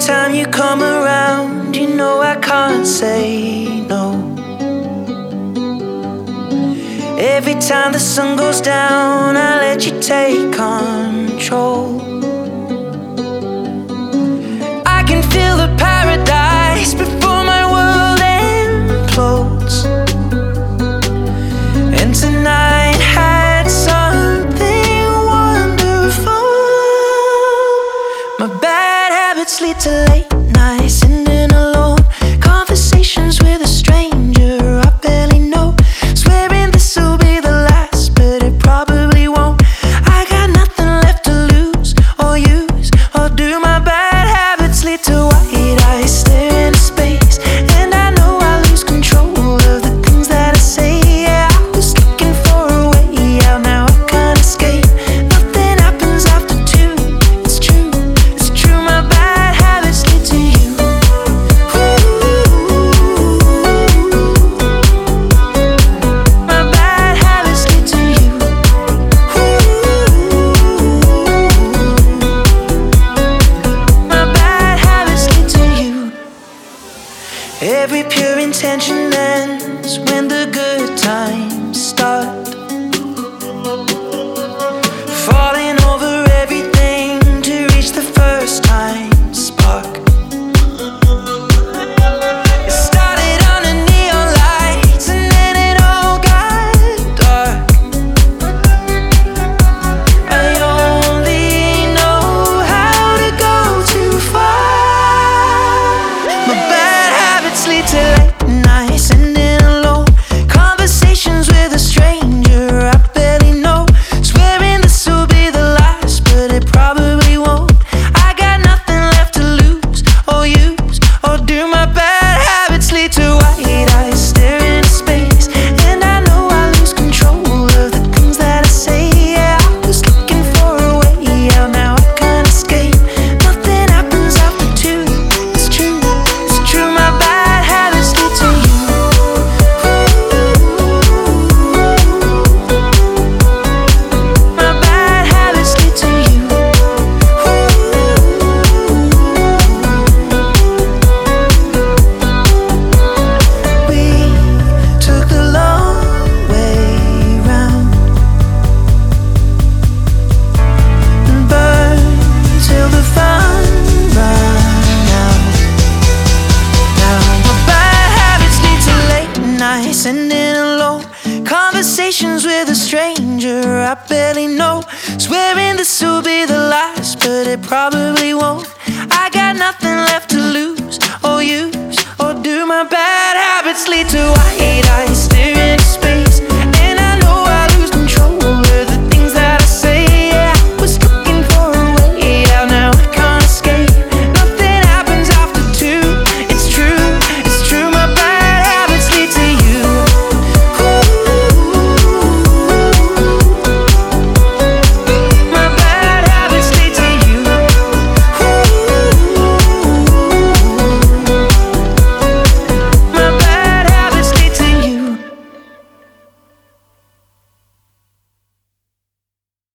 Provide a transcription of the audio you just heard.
time you come around, you know I can't say no. Every time the sun goes down, I let you take control. I can feel the paradise before my world implodes. And tonight had something wonderful. My bad habits lead to late nights, sitting alone, conversations with a stranger I barely know, swearing this will be the last, but it probably won't. I got nothing left to lose or use or do. My bad habits lead to white eyes staring into space, and I know I lose control of the things that I say. Yeah, I was looking for a way out, now I can't escape. Nothing happens after two. It's true, it's true. My bad habits lead to you. My bad habits lead to you. My bad habits lead to you. Every pure intention ends when the good times start. Falling over everything to reach the first time spark. It started under neon lights and then it all got dark. I only know how to go too far. My bad habits lead to late nights, sitting alone, conversations with a stranger I barely know, swearing this will be the last, but it probably won't. I got nothing left to lose or use or do. My bad habits lead to white eyes staring into space, and I know I lose control of the things that I say. Yeah, I was looking for a way out, now I can't escape. Nothing happens after two. It's true, it's true. My bad habits lead to you. My bad habits lead to you. We took the long way round and burned till the fun ran out. Now my bad habits lead to late nights, sitting alone, conversations with a stranger I barely know, swearing this will be the last, but it probably won't.